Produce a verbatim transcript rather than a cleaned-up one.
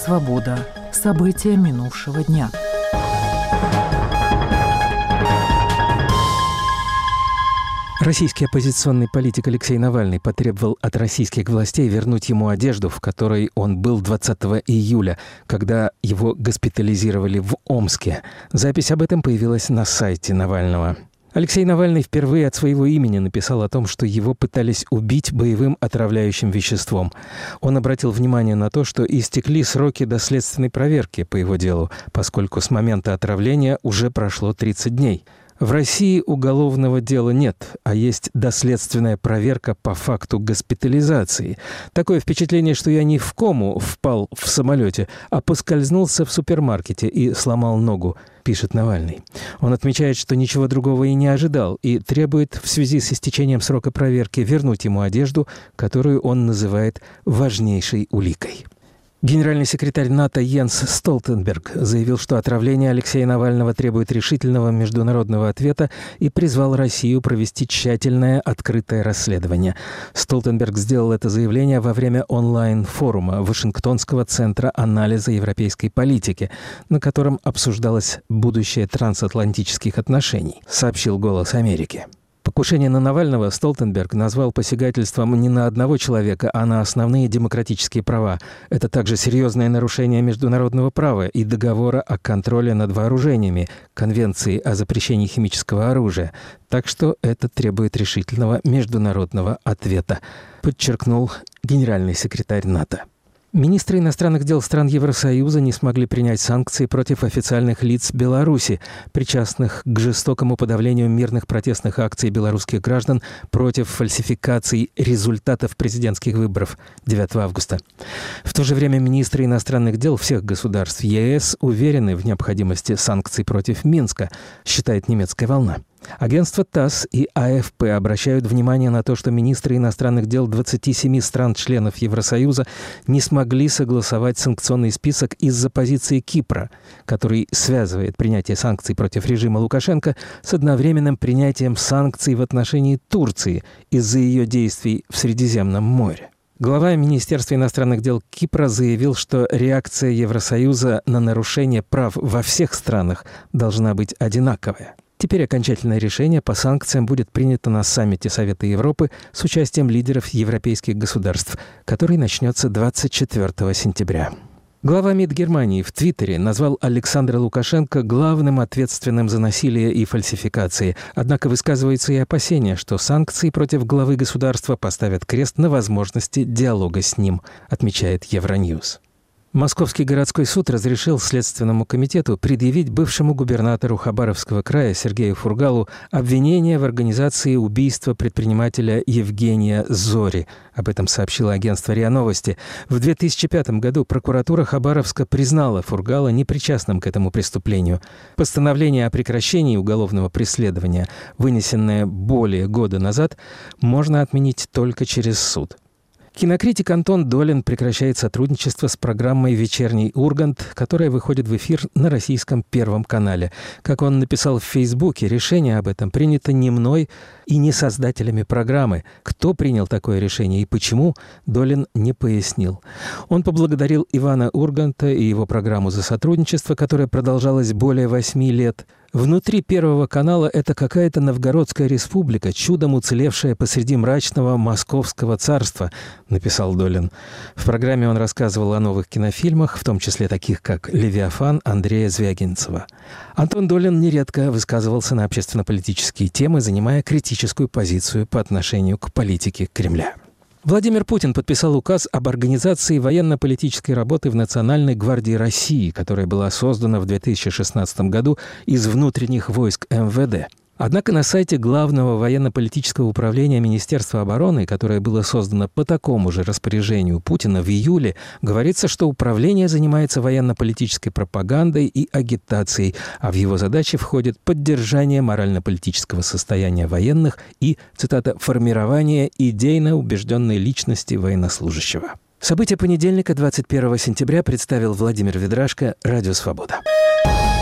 Свобода. События минувшего дня. Российский оппозиционный политик Алексей Навальный потребовал от российских властей вернуть ему одежду, в которой он был двадцатого июля, когда его госпитализировали в Омске. Запись об этом появилась на сайте Навального. Алексей Навальный впервые от своего имени написал о том, что его пытались убить боевым отравляющим веществом. Он обратил внимание на то, что истекли сроки доследственной проверки по его делу, поскольку с момента отравления уже прошло тридцать дней. В России уголовного дела нет, а есть доследственная проверка по факту госпитализации. Такое впечатление, что я не в кому впал в самолете, а поскользнулся в супермаркете и сломал ногу, пишет Навальный. Он отмечает, что ничего другого и не ожидал, и требует в связи с истечением срока проверки вернуть ему одежду, которую он называет важнейшей уликой. Генеральный секретарь НАТО Йенс Столтенберг заявил, что отравление Алексея Навального требует решительного международного ответа и призвал Россию провести тщательное открытое расследование. Столтенберг сделал это заявление во время онлайн-форума Вашингтонского центра анализа европейской политики, на котором обсуждалось будущее трансатлантических отношений, сообщил «Голос Америки». Покушение на Навального Столтенберг назвал посягательством не на одного человека, а на основные демократические права. Это также серьезное нарушение международного права и договора о контроле над вооружениями, Конвенции о запрещении химического оружия. Так что это требует решительного международного ответа, подчеркнул генеральный секретарь НАТО. Министры иностранных дел стран Евросоюза не смогли принять санкции против официальных лиц Беларуси, причастных к жестокому подавлению мирных протестных акций белорусских граждан против фальсификаций результатов президентских выборов девятого августа. В то же время министры иностранных дел всех государств ЕС уверены в необходимости санкций против Минска, считает немецкая «Волна». Агентство ТАСС и АФП обращают внимание на то, что министры иностранных дел двадцати семи стран-членов Евросоюза не смогли согласовать санкционный список из-за позиции Кипра, который связывает принятие санкций против режима Лукашенко с одновременным принятием санкций в отношении Турции из-за ее действий в Средиземном море. Глава Министерства иностранных дел Кипра заявил, что реакция Евросоюза на нарушение прав во всех странах должна быть одинаковая. Теперь окончательное решение по санкциям будет принято на саммите Совета Европы с участием лидеров европейских государств, который начнется двадцать четвёртого сентября. Глава МИД Германии в Твиттере назвал Александра Лукашенко главным ответственным за насилие и фальсификации. Однако высказывается и опасение, что санкции против главы государства поставят крест на возможности диалога с ним, отмечает Евроньюз. Московский городской суд разрешил Следственному комитету предъявить бывшему губернатору Хабаровского края Сергею Фургалу обвинение в организации убийства предпринимателя Евгения Зори. Об этом сообщило агентство РИА Новости. В две тысячи пятом году прокуратура Хабаровска признала Фургала непричастным к этому преступлению. Постановление о прекращении уголовного преследования, вынесенное более года назад, можно отменить только через суд. Кинокритик Антон Долин прекращает сотрудничество с программой «Вечерний Ургант», которая выходит в эфир на российском Первом канале. Как он написал в Фейсбуке, решение об этом принято не мной и не создателями программы. Кто принял такое решение и почему, Долин не пояснил. Он поблагодарил Ивана Урганта и его программу за сотрудничество, которое продолжалось более восьми лет. Внутри Первого канала это какая-то Новгородская республика, чудом уцелевшая посреди мрачного московского царства, написал Долин. В программе он рассказывал о новых кинофильмах, в том числе таких как «Левиафан» Андрея Звягинцева. Антон Долин нередко высказывался на общественно-политические темы, занимая критическую позицию по отношению к политике Кремля. Владимир Путин подписал указ об организации военно-политической работы в Национальной гвардии России, которая была создана в две тысячи шестнадцатом году из внутренних войск эм вэ дэ. Однако на сайте Главного военно-политического управления Министерства обороны, которое было создано по такому же распоряжению Путина в июле, говорится, что управление занимается военно-политической пропагандой и агитацией, а в его задачи входит поддержание морально-политического состояния военных и, цитата, «формирование идейно убежденной личности военнослужащего». События понедельника, двадцать первого сентября, представил Владимир Ведрашко, Радио Свобода.